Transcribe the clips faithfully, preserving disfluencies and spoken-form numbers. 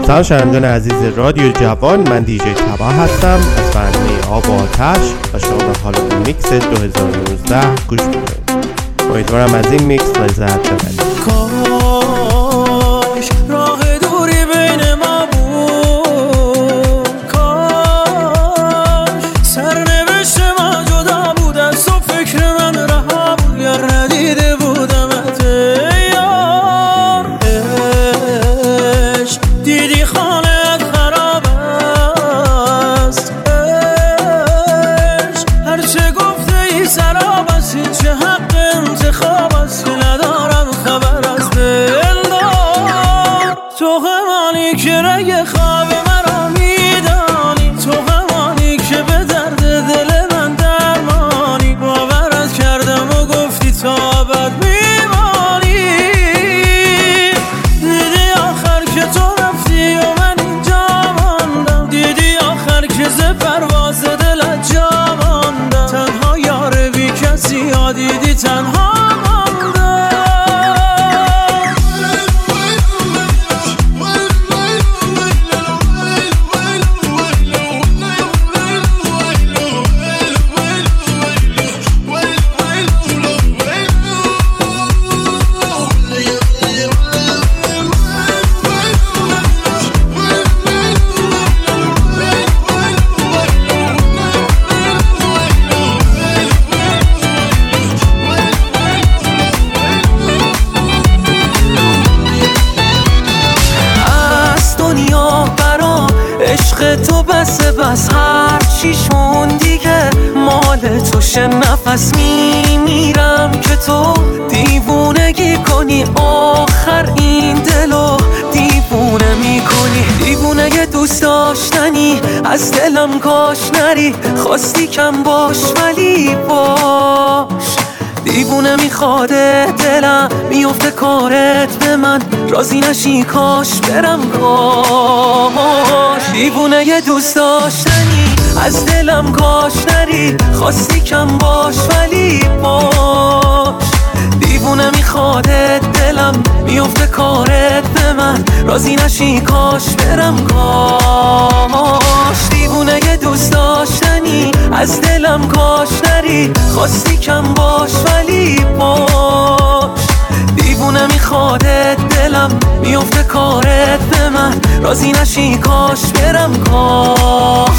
سلام شنوندگان عزیز رادیو جوان، من دیجی تبا هستم از برنامه آب و آتش و شما به حال میکس دو هزار و نوزده گوش میکنید. امیدوارم از این میکس لذت ببرید. کاش راه دوری بین ما بود، کاش سرنوشت ما جدا بود از تو، فکر من رها بود یا ندیده بودمت یار. عشق دیدی خانه‌ات خراب است، عشق هرچه گفته ای سراب است، هیچ حق انتخاب است که ندارم خبر از دلدار. تو همانی که رگ خواب مرا میدانی، تو همانی که به درد دل من درمانی، باورت کردم و گفتی تا ابد میمانی. دیدی آخر که تو رفتی و من اینجا ماندم، دیدی آخر که ز پرواز دلت جا ماندم. تنها یار بی کسی ها دیدی تنها تو بس بس هر چی شون دیگه مال توشه. نفس میمیرم که تو دیوونگی کنی، آخر این دلو دیوونه میکنی. دیوونه دوست داشتنی از دلم کاش نری، خواستی کم باش ولی باش. دیوونه میخواده دلم میفته کارت به من، راضی نشی کاش برم کاش. دیوونه یه دوست داشتنی از دلم کاش نری، خواستی کم باش ولی باش. دیوونه میخواده دلم میفته کارت به من، راضی نشی کاش برم کاش. دیوونه یه دوست داشتنی از دلم کاش نری، خواستی کم باش ولی باش. دیوونه میخواده دلم میفته کارت به من، راضی نشی کاش برم کاش.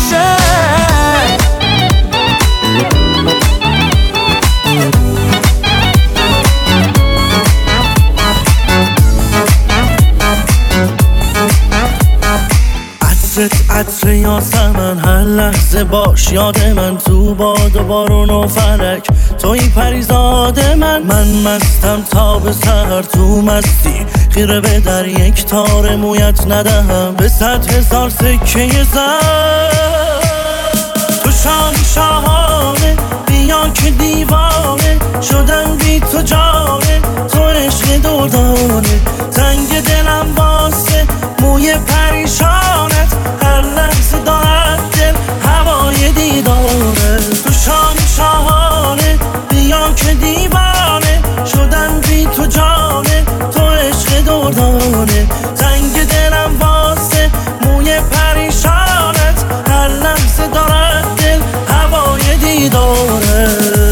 عطرت عطر یاسمن، هر لحظه باش یاد من، تو باد و بارون و فلک توی پریزاد من. من مستم تا به سحر تو مستی، خیره به در یک تار مویت ندهم به صد هزار سکه زر. تو شاهی شاهانه بیا که دیوانه شدم بی تو جانه، تو عشق دردانه. تنگ دلم واسه موی پریشانت، هر لحظه دارد دل هوای دیداره. تو شان شاهانه بیا که دیوانه شدم بی تو جانه، تو عشق دردانه. تنگ دلم واسه موی پریشانت، هر لحظه دارد دل هوای دیداره.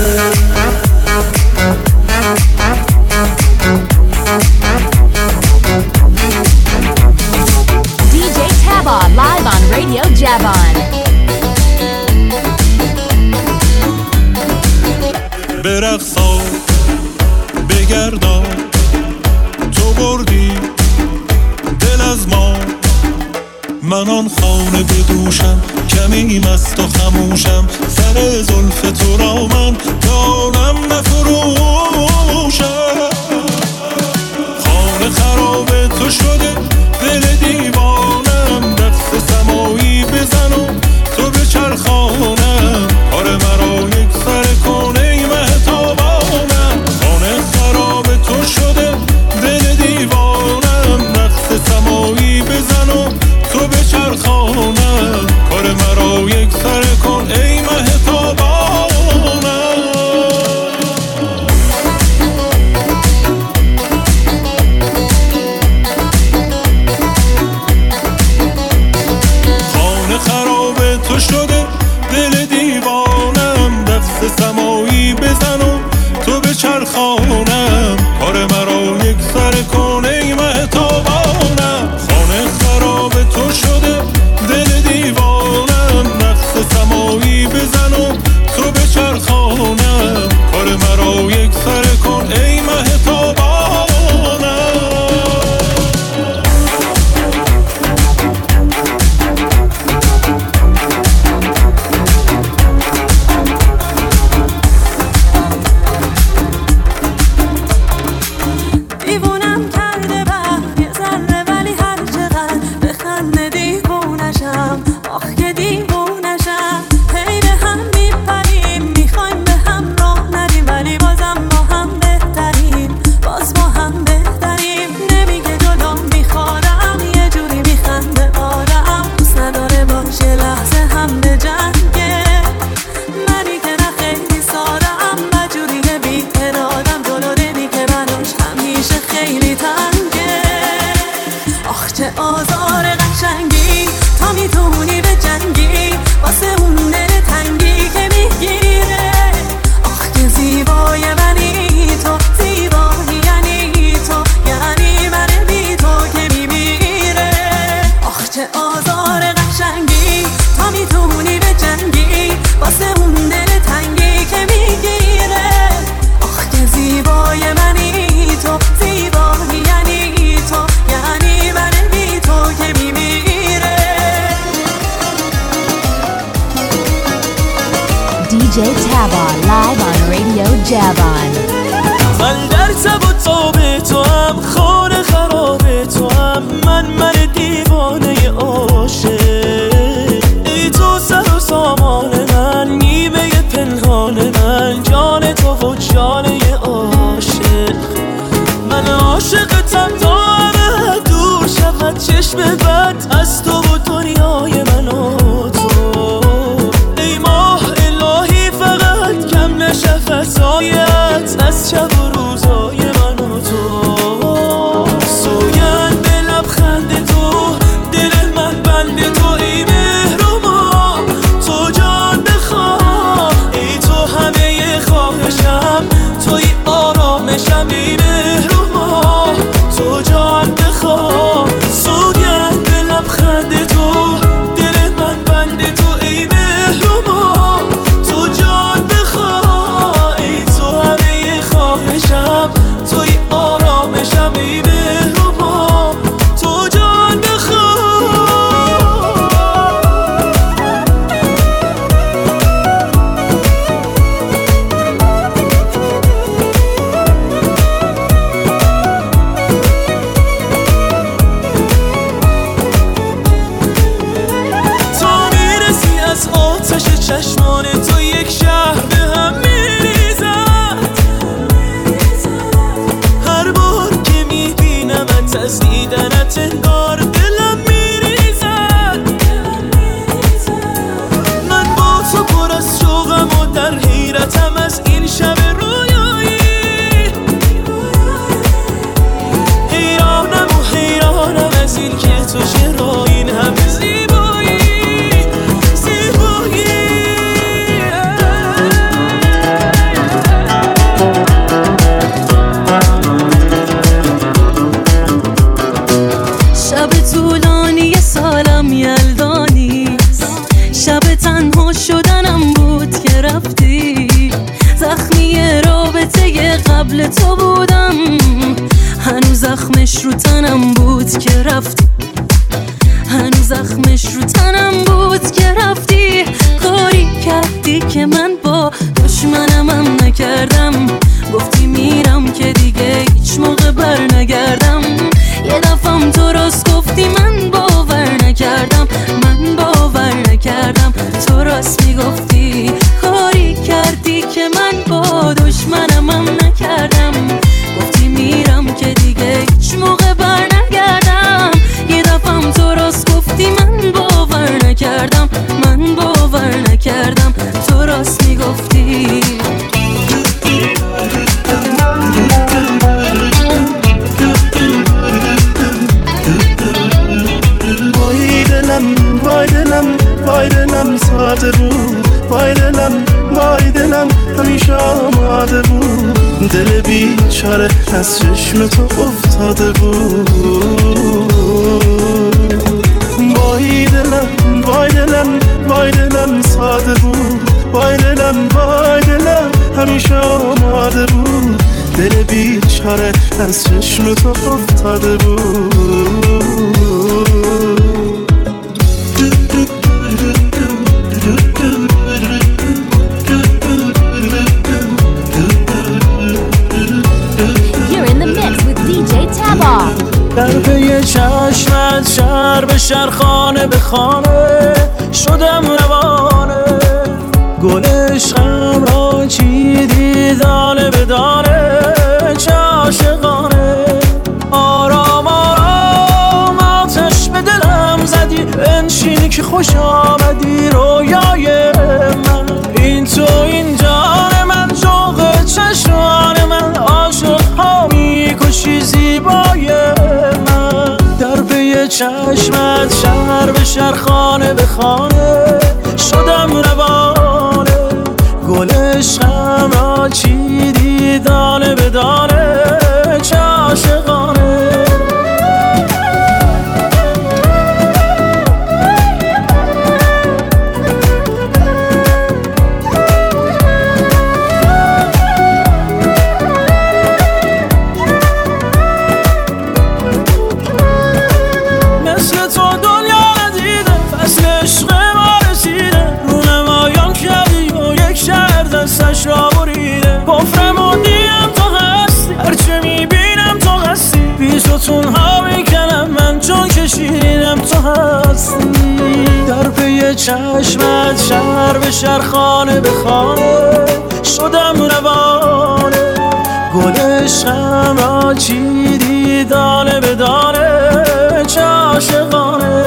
Live on Radio Javan. برقصا بگردا تو بردی دل از ما، من آن خانه بدوشم کمی مست و خموشم. سر زلف تو را من دانم نفروشم. خانه خراب تو شده دل دیوانم، دست سمایی بزن و تو به چرخانم. کار مرا یک سر کن ای مهتابانم. خانه خراب تو شده دل دیوانم، دست سمایی بزن و تو به چرخانم. کار مرا یک سر کن ای مهتابانم. بچرخانم کار مرا یک سر کن ای مهتابانم خانه خراب تو شده دل دیوانم رقص سمایی بزن و تو بچرخانم کار مرا یک سر کن ای مهتابانم دی جی Taba live on Radio Javan. من در تب و تاب تو هم خانه خراب تو هم من من دیوانه عاشق ای تو سر و سامان من نیمه پنهان من جان تو و جانه عاشق من عاشقتم تا همه دور شود چشم بد از تو و دنیای من و تو ای ماه الهی فقط کم نشه فضایت از شب و روزای من و تو سوگند به لبخند تو دل من بند تو ای مهرما تو جان بخواه ای تو همه خواهشم توی آرامشم ای مهرما تو جان بخواه سوگند به لبخند تو دل من بند تو ای مهرما تو جان بخواه ای تو همه خواهشم توی آرامشم ای مهرما تو جان بخواه تا میرسی از آتش چشمان تو یک شهر به هم میریزد هر بار که میبینمت از دیدنت انگار دلم میریزد من با تو پر از شوقم و در حیرتم از این شب رویایی حیرانم و حیرانم از این که تو چرا این همه زیبایی زیبایی شب طولانی سالم یلدانیست شب تنها شدنم بود که رفتی زخمی رابطه قبل تو بودم هنوز زخمش رو تنم بود که رفتی هنوز زخمش رو تنم بود که رفتی کاری کردی که من با دشمنم هم نکردم گفتی میرم که دیگه هیچ موقع بر نگردم یه دفعم تو راست گفتی من باور نکردم من باور نکردم تو راست میگفتی کاری کردی که من با دشمنم هم نکردم گفتی میرم که دیگه هیچ موقع بر نگردم یه دفعم تو راست گفتی من باور نکردم من باور نکردم تو راست میگفتی وای دلم وای دلم وای دلم ساعت رو دل بیچاره از چشم تو افتاده بود. وای دلم وای دلم وای دلم ساده بود، وای دلم وای دلم همیشه آماده بود. دل بیچاره از چشم تو افتاده بود. در پی چشمت شهر به شهر خانه به خانه شدم روانه، گل عشقم را چیدی دانه به دانه، چه عاشقانه. آرام آرام آتش به دلم زدی، بنشین که خوش آمدی رویای من. این تو این جان من، جوق چشمان من، عاشق ها میکشی زیبای من. در پی چشمت شهر به شهر خانه به خانه شدم روانه، گل عشقم را چیدی دانه به دانه، چه عاشقانه. دستش را بریده، کفرم و دینم تو هستی، هرچه میبینم تو هستی. بیزتون ها میکنم من چون که شیرینم تو هستی. در پی چشمت شهر به شهر خانه به خانه شدم روانه، گل عشقم را چیدی دانه به دانه، چه عاشقانه.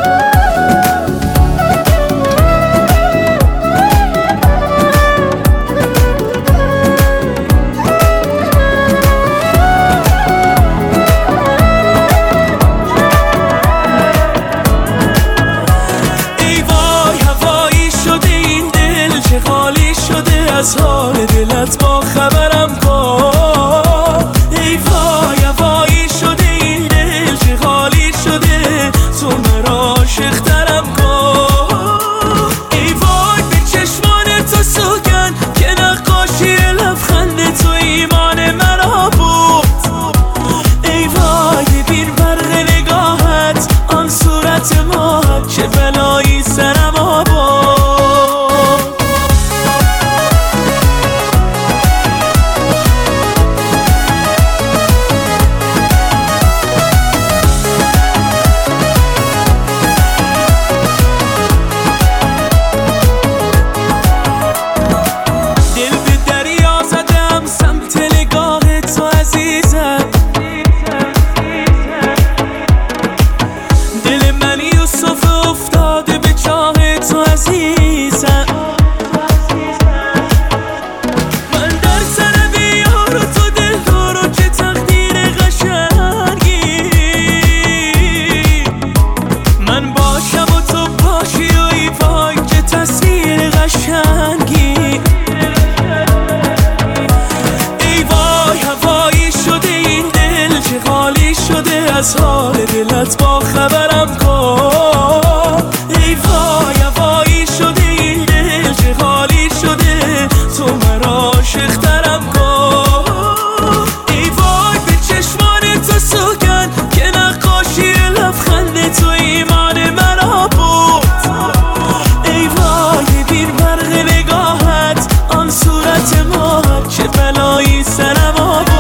از حال دلت با خبرم کن. ای وای وای شده این دل چه خالی شده، تو مرا عاشق ترم کن. ای وای به چشمان تو سوگن که نقاشی لبخند تو ایمان مرا بود. ای وای ببین برق نگاهت آن صورت ماهت، چه بلایی سرم آباد. از حال دلت با خبرم کن. ای وای وای شده این دل چه خالی شده، تو مرا عاشق ترم کن. ای وای به چشمان تو سوگن که نقاشی لبخند تو ایمان مرا بود. ای وای ببین برق نگاهت آن صورت ماهت، چه بلایی سرم آباد.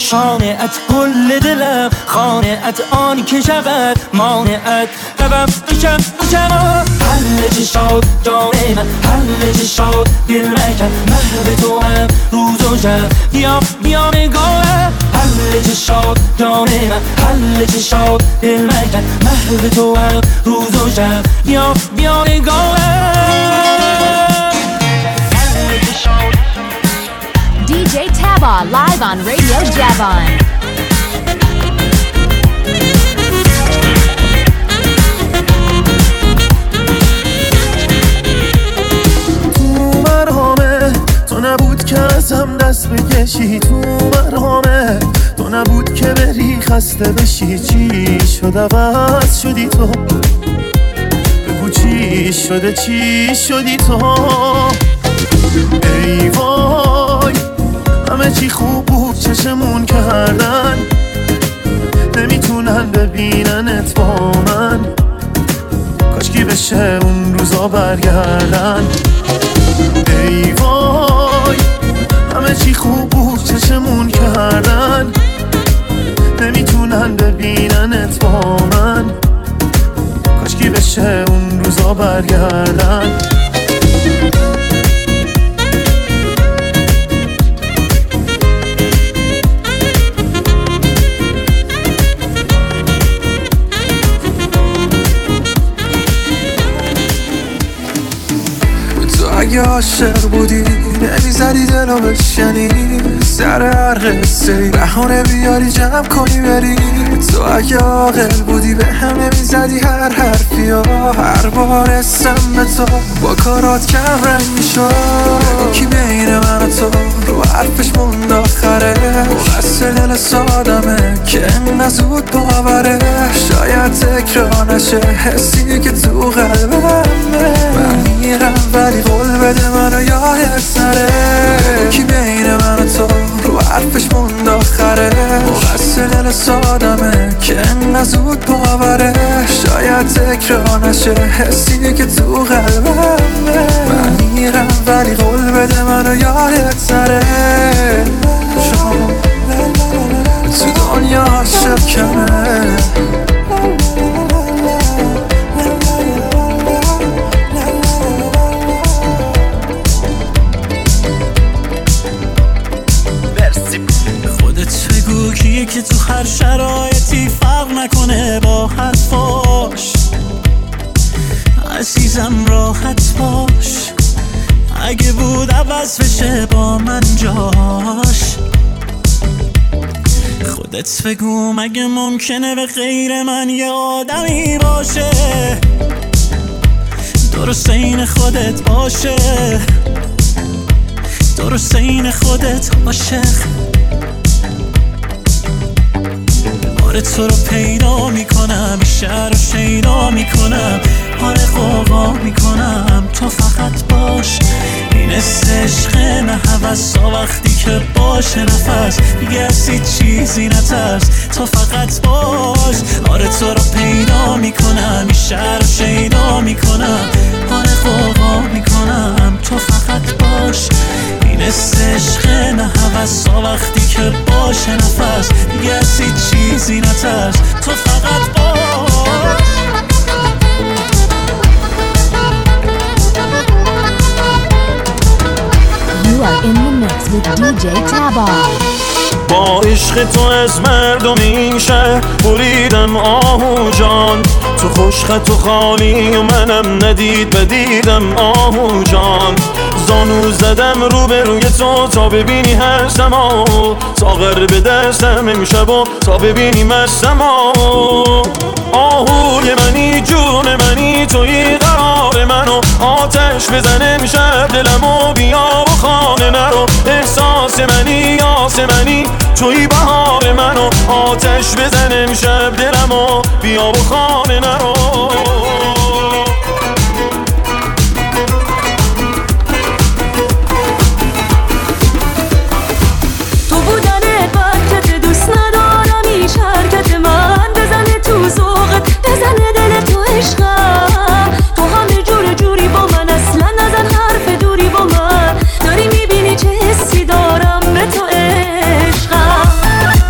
شانعت گل دلم خانعت آنی که شود مانعت قبم بشم بشم حل چشاد جان من حل چشاد دل مکن محو تو هم روز و شب بیا بیا نگاهم حل چشاد جان من حل چشاد دل مکن محو تو هم روز و شب بیا بیا نگاهم دی جی Taba live on Radio Javon. تو مرهامه تو نبود که ازم دست بکشی تو مرهامه تو نبود که بری خسته بشی چی شد عوض شدی تو بگو چی شده چی شدی تو ای وای همه چی خوب بود چشمون کردن نمیتونن ببیننت با من کاشکی بشه اون روزا برگردن ای وای همه چی خوب بود چشمون کردن نمیتونن ببیننت با من کاشکی بشه اون روزا برگردن اگه عاشق بودی نمیزدی دلو بشنی سر هر قصه بهانه بیاری جمع کنی بری تو اگه عاقل بودی به هم نمیزدی هر حرفی ها هر بار اسم به تو با کارات کم رنگ میشد کی بین من و تو رو حرفش موند آخره مقصر دل سادمه که انقدر زود باوره شاید تکرار نشه حسی که تو قلبمه من میرم ولی قول بده منو یادت نره کی بین من و تو رو حرفش موند آخره مقصر دل سادمه که انقدر زود باوره شاید تکرار نشه حسی که تو قلبمه من میرم ولی قول بده منو یادت نره چون تو دنیا عاشق کمه کیه که تو هر شرایطی فرق نکنه با حرفاش عزیزم راحت باش اگه بود عوض بشه با من جاش خودت بگو مگه ممکنه به غیر من یه آدمی باشه درست این خودت باشه درست این خودت عاشق آره تو رو پیدا میکنم شهر رو شیدا میکنم آره قوقا میکنم تو فقط باش این است عشق نه هوسا وقتی که باشه نفس دیگه از هیچ چیزی نترس تو فقط باش آره تو رو پیدا میکنم شهر رو شیدا میکنم آره قوقا میکنم تو فقط باش این است عشق نه هوسا وقتی که باشه نفس دیگه از هیچ چیزی نترس تو فقط باش You are in the mix with دی جی Taba. با عشق تو از مردم این شهر بریدم آهو جان تو خوشخط و خالی و منم ندید بدیدم آهو جان زانو زدم رو به روی تو تا ببینی هستم آهو ساغر به دستم امشب و تا ببینی مستم آهو آهوی منی جون منی توی قرار منو آتش بزن امشب دلمو بیا و خانه نرو احساس منی یاس منی توی بهار منو آتش بزن امشب دلمو بیا و خانه نرو بزنه دل تو عشقم تو همه جور جوری با من اصلا نزن حرف دوری با من داری میبینی چه حسی دارم به تو عشقم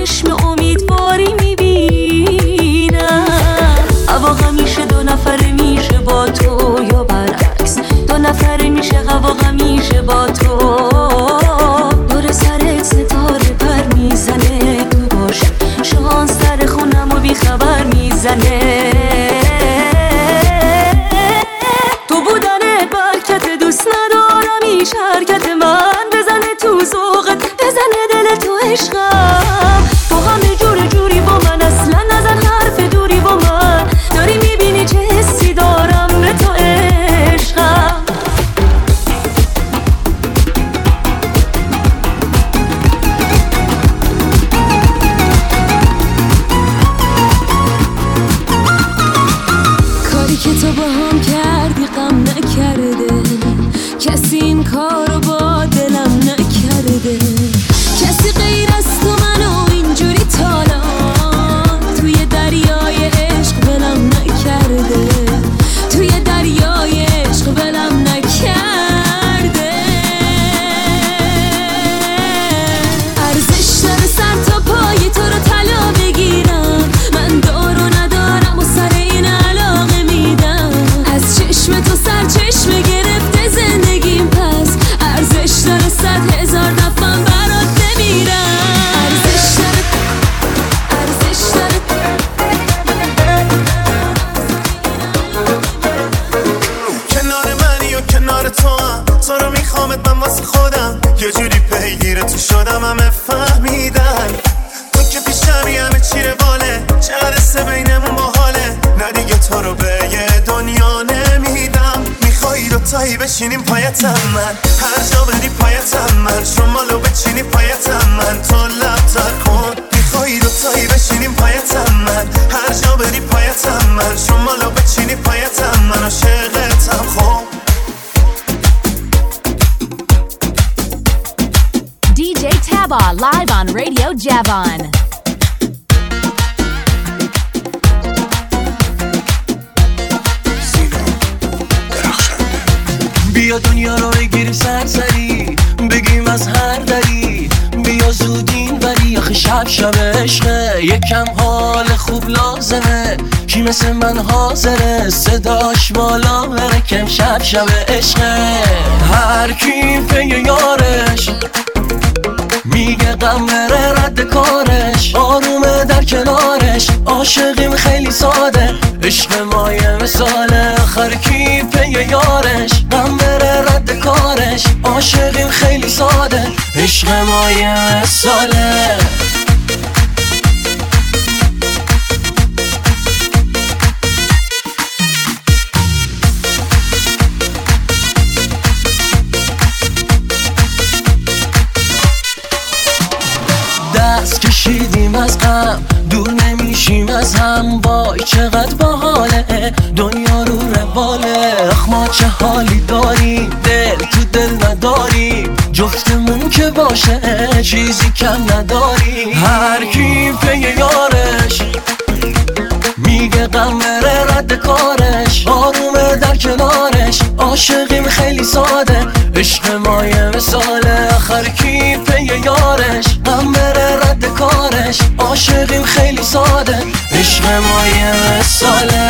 چشم امیدواری میبینم. هوا همیشه دو نفره میشه با تو یا برعکس، دو نفره میشه هوا همیشه با تو. دور سرت ستاره پر میزنه، تو باشه شانس سر خونم و بیخبر میزنه. تو بودن برکت دوست ندارم، ایش حرکت من بزنه تو ذوقت، بزنه دل تو عشقم. تو همه جور جوری با من، اصلا نزن حرف دوری با من. داری میبینی چه حسی دارم به تو عشقم. کاری که تو با هم کردی غم نکرده، کسی این کارو با دلم نکرده. کسی غیر از تو منو اینجوری تالان توی دریای عشق بلم نکرده، توی دریای عشق بلم نکرده. ارزش داره سر تا پای تو رو طلا بگیرم، من دارو ندارم و سر این علاقه میدم. از چشم تو سر چشمه گرفته زندگیم، پس ارزش داره صد هزار دفعه برات بمیرم. ارزش داره، ارزش داره. کنار منی و کنار تو هم، تو رو میخوامت من واسه خودم. یه جوری پیگیر تو شدم همه فهمیدن، تو که پیشمی همه چی رواله، چه عرصه بینمون باحاله. نه دیگه تو رو به یه دنیا نمیدم. میخوایی دوتایی بشینیم پایتم من، هر جا بدی پایتم من. شمالو بچینی پایتم من، تو لب تر کن. میخوایی دوتایی بشینیم پایتم من، هر جا بدی پایتم من. شمالو بچینی پایتم من، عاشقتم خوب. دی جی Taba live on Radio Javon. بیا دنیا رو بگیریم سرسری، بگیم از هر دری. بیا زودین ولی آخه شب شب عشقه، یکم حال خوب لازمه. کی مثل من حاضره صداش بالا بره، کم شب شب عشقه. هر کی پی یارش میگه غم بره رد کارش، آرومه در کنارش. عاشقیم خیلی ساده، عشق ما یه مثاله. آخر کی پی یارش غم بره رد کارش، عاشقیم خیلی ساده، عشق ما یه مثاله. دست کشیدیم از غم، دور نمیشیم از هم. وای چقدر باحاله دنیا رو رواله. اخ ما چه حالی داریم، دل تو دل نداریم. جفتمون که باشه چیزی کم نداریم. هر کی پی یارش میگه غم بره رد کارش، آرومه در کنارش. عاشقیم خیلی ساده، عشق ما یه مثاله. آخر کی پی یارش غم بره رد کارش، عاشقیم خیلی ساده، عشق ما یه مثاله.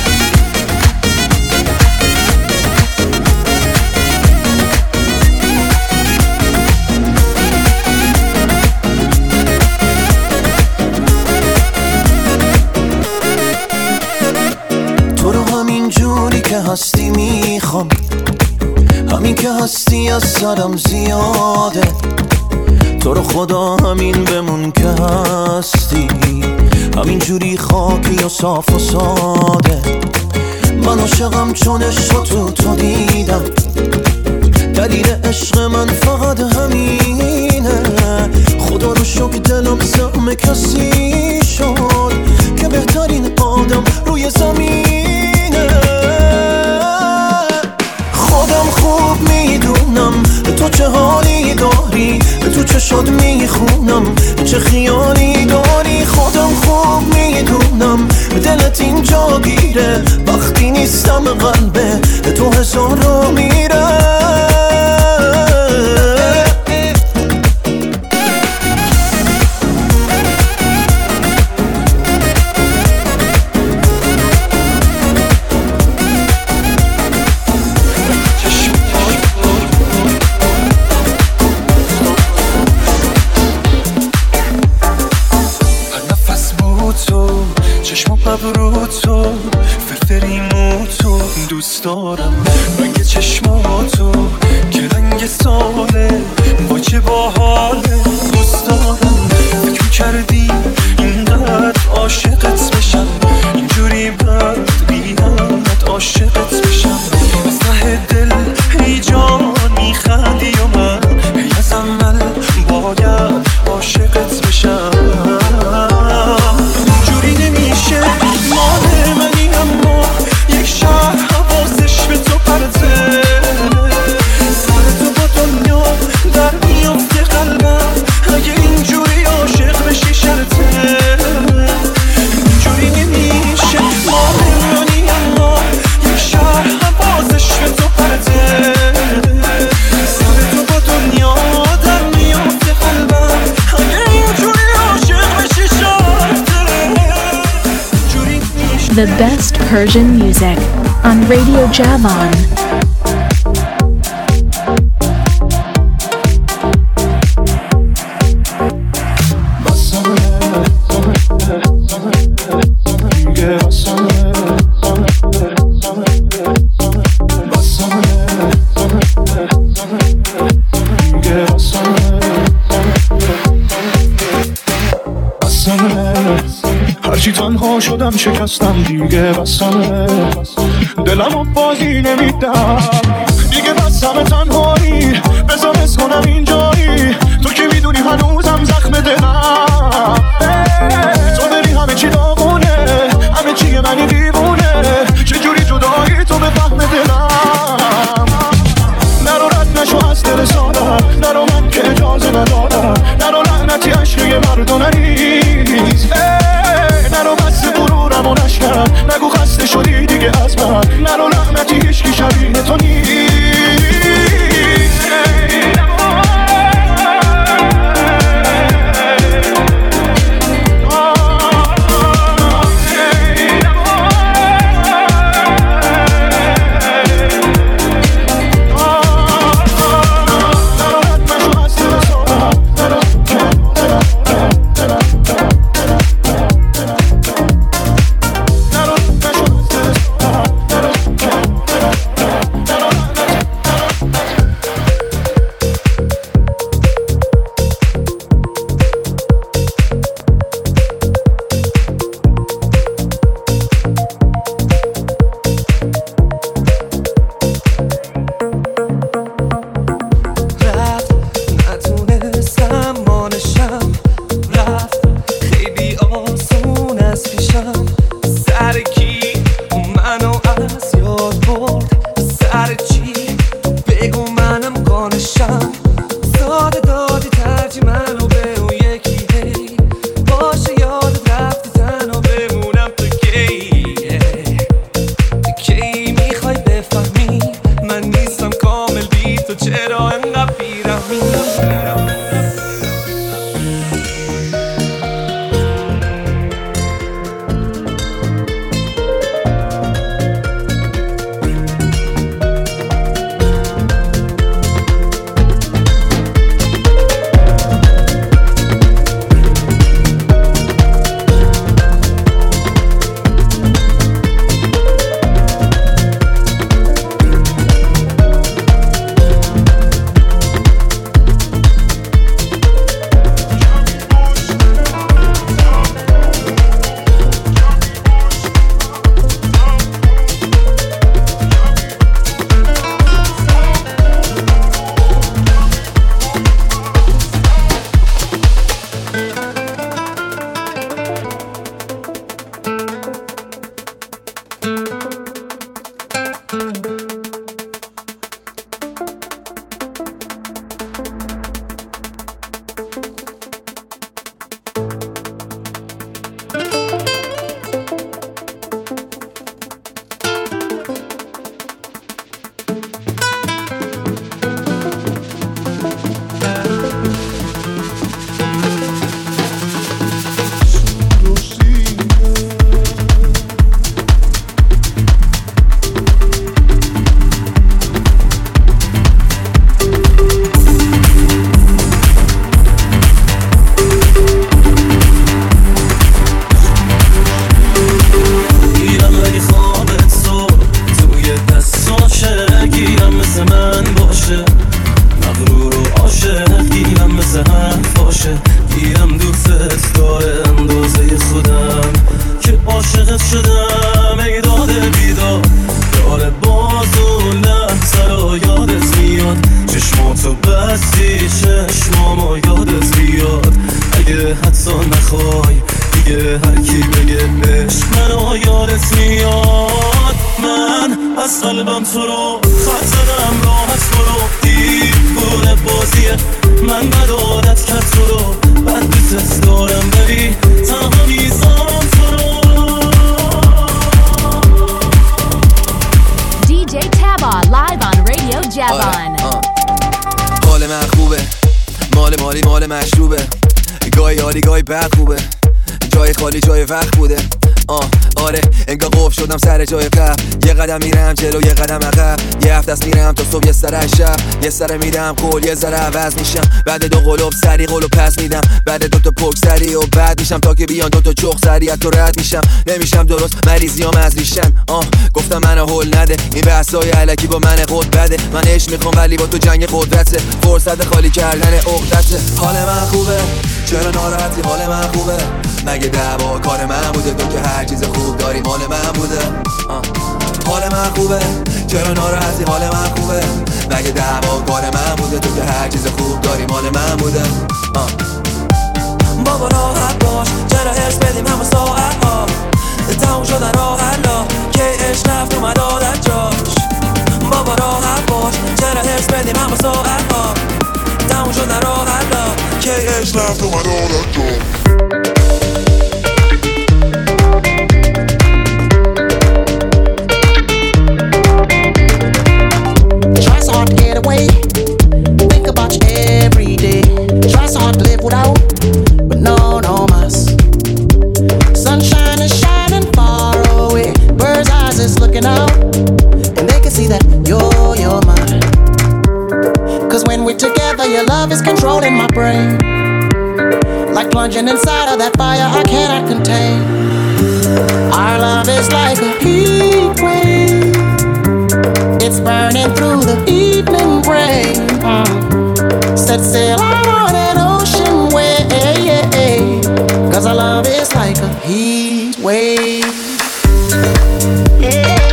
تو رو همین جوری که هستی میخوام، همین که هستی از سرم زیاده. تو رو خدا همین بمون که هستی، همین جوری خاکی و صاف و ساده. من عاشقم چون عشق تو تو دیدم، دلیل عشق من فقط همینه. خدا رو شکر دلم زحم کسی شد که بهترین آدم روی زمینه. خودم خوب میدونم تو چه حالی داری، تو چشات میخونم چه خیالی داری. خودم خوب میدونم دلت اینجا گیره، وقتی نیستم قلبه تو هزار رو میره. دوست دارم. رنگ چشماتو که رنگ ساله با چه باحاله دوست دارم. فکر کردی اینقدر عاشقت بشم، اینجوری بد بیانت عاشقت بشم. از ته دل ای جان میخندی و من ای از اول باید عاشقت بشم. اینجوری نمیشه مال منی اما یک شهر حواسش به تو پرته. سر تو با دنیا در میافته قلبم اگه اینجوری عاشق بشی شرطه. اینجوری نمیشه مال منی اما یک شهر حواسش به تو پرته. سر تو با دنیا در میافته قلبم اگه اینجوری عاشق بشی شرطه. The best Persian music on Radio Javan. هرچی تنها شدم شکستم دیگه بسمه، دلمو بازی نمیدم دیگه بسمه. تنهایی بذار حس کنم اینجایی، تو که میدونی هنوزم زخم دلم. تو بری همه چی داغونه، همه چی منی دیوونه، چجوری جدایی تو به فهم دلم. نرو رد نشو از دل سادم، نرو من که اجازه ندادم، نرو لعنتی عشقی مردم نیست. نرو بس غرورم و نشکن، نگو خسته شدی دیگه از من، نرو لعنتی هیچکی شبیه تو نیست. قلبم تو رو خط زدم راه از تو رو دیوونه بازیه من بد عادت کرد تو رو بد دوست دارم ولی تنها میذارم تو رو. دی جی Taba live on Radio Javon. حال من خوبه مال مالی مال مشروبه گاهی عالی گاهی بد خوبه جای خالی جای وقت بوده آه آره انگار قفل شدم سر جای قبل یه قدم میرم جلو یه قدم عقب یه هفته است میرم تا صبح یه سر از شب یه سر میدم قول یه ذره عوض میشم بعد دو قلوب سری قلوب پس میدم بعد دو تا پک سری و بعد میشم تا که بیان دو تا چخ سری از تو رد میشم نمیشم درست مریضیام از ریشن آه گفتم منو هول نده این بحثای الکی با من خود بده من عشق میخوام ولی با تو جنگ قدرته فرصت خالی کردن عقدته. حال من خوبه چرا ناراحتی حال من خوبه مگه دعوا کار من بوده تو که هر چیز خوب داری مال من بوده آه. حال من خوبه چرا ناراحتی حال من خوبه مگه دعوا کار من بوده تو که هر چیز خوب داری مال من بوده آه. بابا راحت باش چرا حرص بدیم همه ساعت ها تموم شدن راه حلا که عشق رفت اومد عادت جاش. بابا راحت باش چرا حرص بدیم همه ساعت ها تموم شدن راه حلا که عشق رفت اومد عادت جاش. Your love is controlling my brain, like plunging inside of that fire I cannot contain. Our love is like a heat wave, it's burning through the evening rain. mm. Set sail out on an ocean wave, cause our love is like a heat wave. Yeah.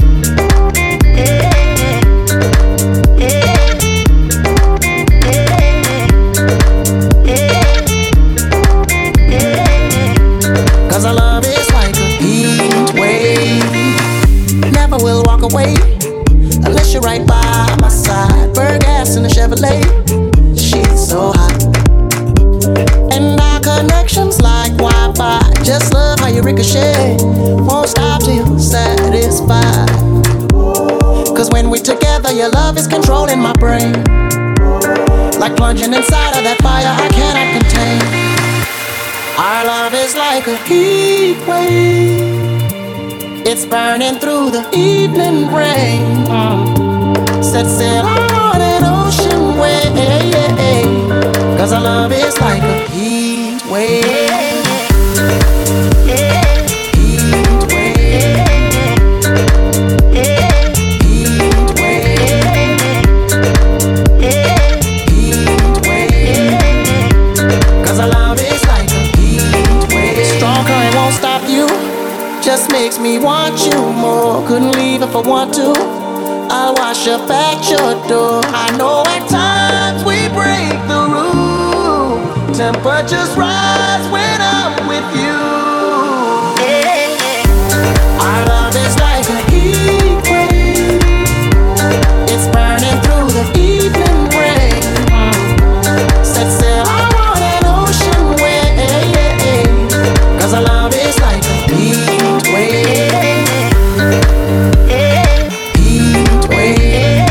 Away, unless you're right by my side. Burn gas in a Chevrolet, she's so hot. And our connection's like Wi-Fi. Just love how you ricochet, won't stop till you're satisfied. Cause when we're together, your love is controlling my brain, like plunging inside of that fire I cannot contain. Our love is like a heat wave, it's burning through the evening rain. mm. Set sail on an ocean wave, cause our love is like a heat wave. Heat wave. Heat wave. Heat wave. Cause our love is like a heat wave. Strong current won't stop you, just makes me want you more. Couldn't leave if I want to, I'll wash up at your door. I know at times we break the rules, temperatures rise when I'm with you. Yeah. Our love is like a heat wave, it's burning through the evening rain. mm. Set sail out on an ocean wave, cause our love is like a heat wave. Heat wave.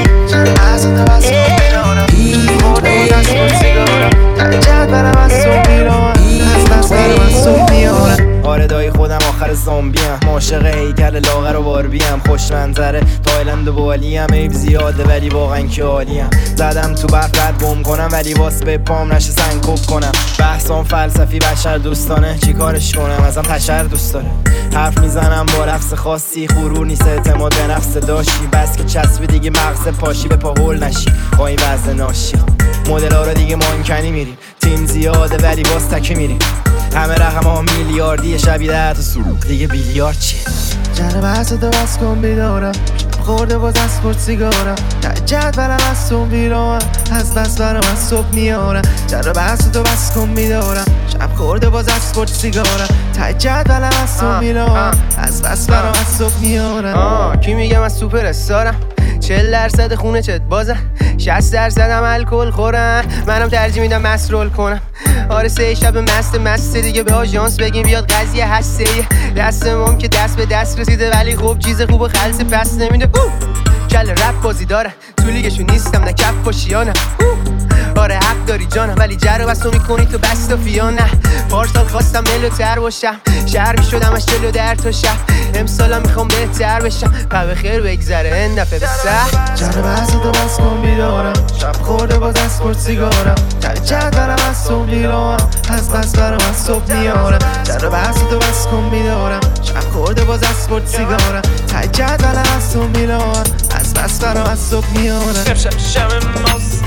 آره دایی خودم آخر زامبیم، عاشق هیکل لاغر و باربیم، خوش منظره تایلند و بالیم، عیب زیاده ولی واقعا که عالیم. زدم تو برف رد بم کنم ولی واس به پام نشه سنگکوب کنم. بحثام فلسفی بشر دوستانه، چی کارش کنم ازم تشر دوست داره. حرف میزنم با لفظ خاصی، غرور نیست اعتماد به نفس داشتی، بس که چسبی دیگه مغز پاشی به پا هول نشی با این وزن ناشی. مدل ها رو دیگه مانکنی میریم، تیم زیاده ولی باز تکی میریم، همه رقم ها میلیاردی، شبیه ده تا سروق دیگه بیلیارد چیه. جنه بحث تو بس کن بیدارم، خورده باز از پرد سیگارم تجد برم از تو بیرام از بس برم از صبح میارم جر بحث تو بس کن میدارم شب خورده باز از پرد سیگارم تجد برم از تو میرام از بس برم از صبح میارم. کی میگم از سوپر استارم چهل درصد خونه چت بازم شصت درصدم الکل خورم منم ترجیح میدم مست رول کنم. آره سه شب مست مست دیگه به آژانس بگیم بیاد قضیه هسته دستمون که دست به دست رسیده ولی خوب چیز خوب و خلص پس نمیده. کل رپ بازی داره تو لیگشون نیستم نه کف پاشیانم. آره حق داری جانم ولی جر و بستو میکنی تو بست و فیانه. پارسال خواستم ملوتر باشم شهر میشدم از جلو در تا شب امسالم میخوام بهتر بشم پا به خیر بگذره این دفعه به سر جر و بست تو بس کن بیدارم شب خورده باز از پرد سیگارم تجد برم از تو بیرام از بس برم از صبح میارم. جر و بست تو بس کن بیدارم شب خورده باز از پرد سیگارم تجد برم از تو بیرام از بس برم از صبح میارم. امشب شب ماست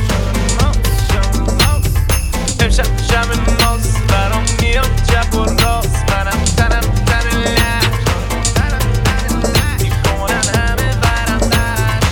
امشب شب ماست برام میاد جب و راست منم تنم تن لح میکنن همه برندش.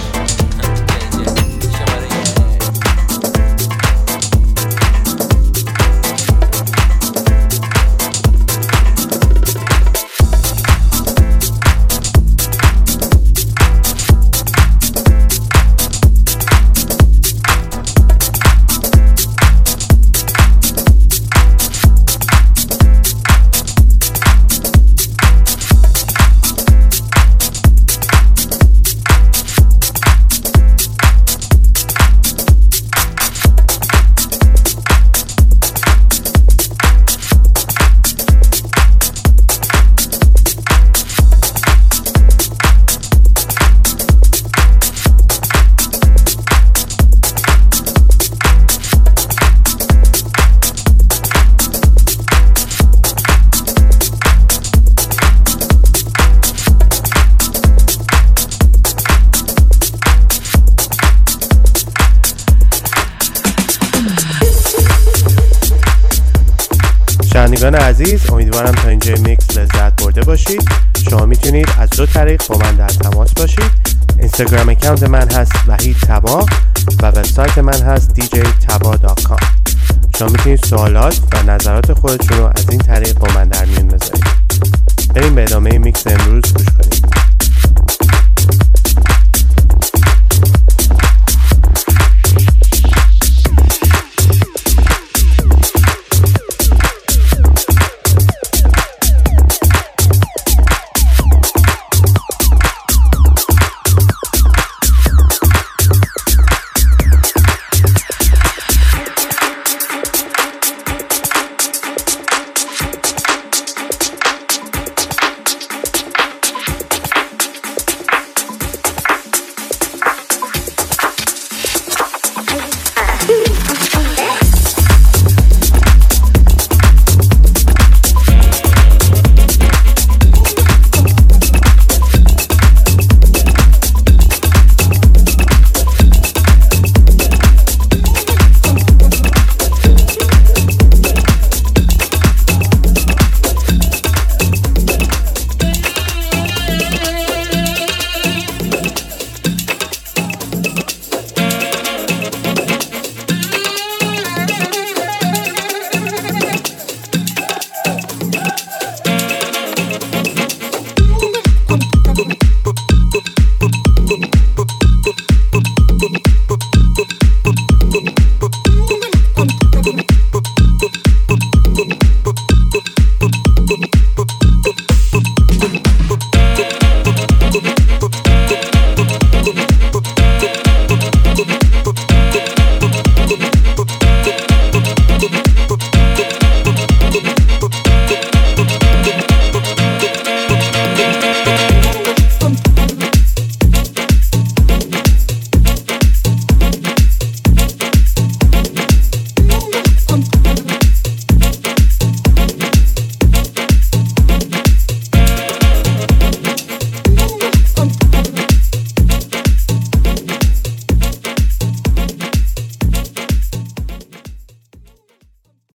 شنوندگان عزیز امیدوارم تا اینجای میکس لذت برده باشید. شما میتونید از دو طریق با من در تماس باشید. اینستاگرام اکانت من هست وحید تبا و وبسایت من هست دی جی تبا دات کام. شما میتونید سوالات و نظرات خودتون رو از این طریق با من در میون بذارید. بریم به ادامه میکس امروز گوش کنید.